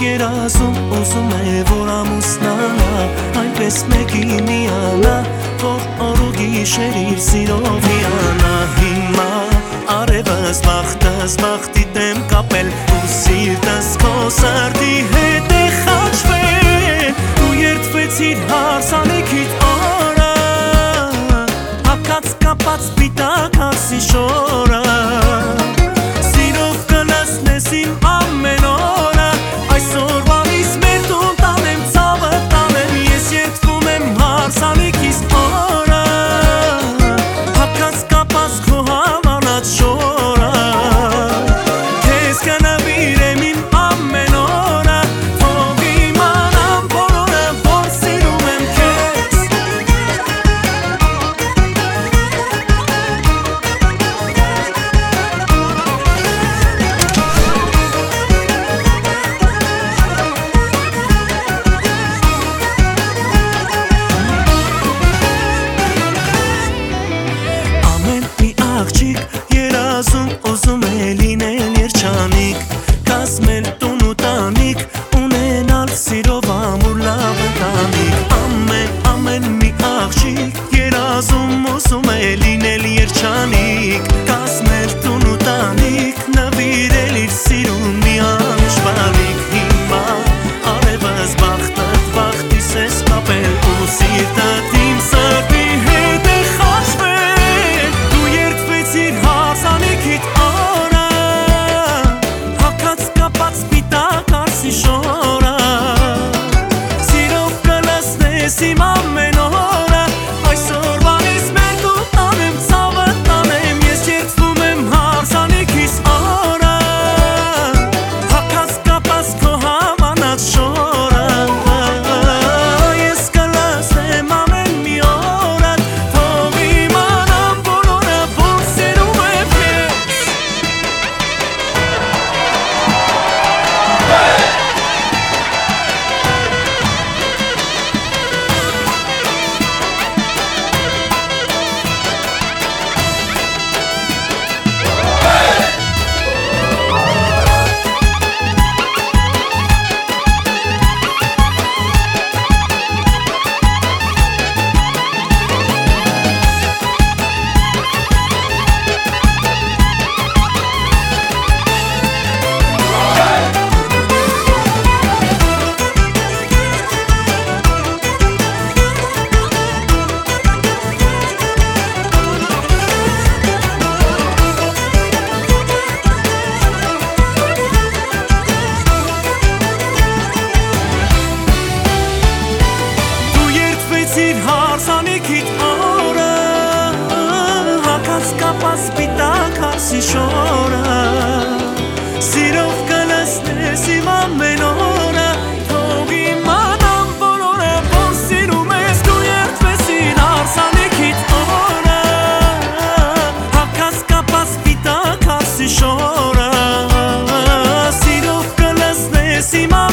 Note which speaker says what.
Speaker 1: երազում ուզում է որ ամուսնանա, այնպես մեկի միանա, որ օր ու գիշեր իր սիրով հիանա։ Հիմա արևս բախտս բախտի դեմ կապել, ու սիրտս քո սրտի հետ է խաչվել, ու երդվեցիր հարսանիքիդ օրը, հագած կապած սպիտակ հացի շորը, սիրով կլսնես իմ ամեն օրը, այսօրվանից մեր տուն տանեմ, ցավը տանեմ, ես երդվում եմ հարսանիքիս օրը, հագած կապած քո հավանած շորը, քեզ կնվիրեմ իմ ամեն օրը, թող իմանամ բոլորը, որ սիրում եմ քեզ։ Աղջիկ երազում ուզում է լինել երջանիկ, կազմել տուն ու տանիք, ունենալ սիրով ամուր լավ ընտանիք։ Ամեն մի աղջիկ երազում ուզում է լինել երջանիկ, կազմել տուն ու տանիք, նվիրել իր սիրուն մի անշվարիք։ Հիմա արևս բախտդ բախտիս ես կապել, ու սիրտդ իմ սրտի հետ է խաչվել, հարսանիքիդ օրը, հագած կապած սպիտակ հացի շորը, սիրով կլսնես իմ ամեն օրը, այսօրվանից մեր տուն տանեմ, ցավը տանեմ, ես երդվում եմ հարսանիքիս օրը, հագած կապած քո հավանած շորը, ես կլսնեմ ամեն մի օրը, թող իմանամ բոլորը, որ սիրում եմ քեզ։ Հարսանիքիդ օրը, հագած կապած սպիտակ հացի շորը, սիրով կլսնես իմ ամեն օրը, թող իմանամ բոլորը, որ սիրում ես, դու երդվեցիր հարսանիքիդ օրը, հագած կապած սպիտակ հացի շորը, սիրով կլսնես իմ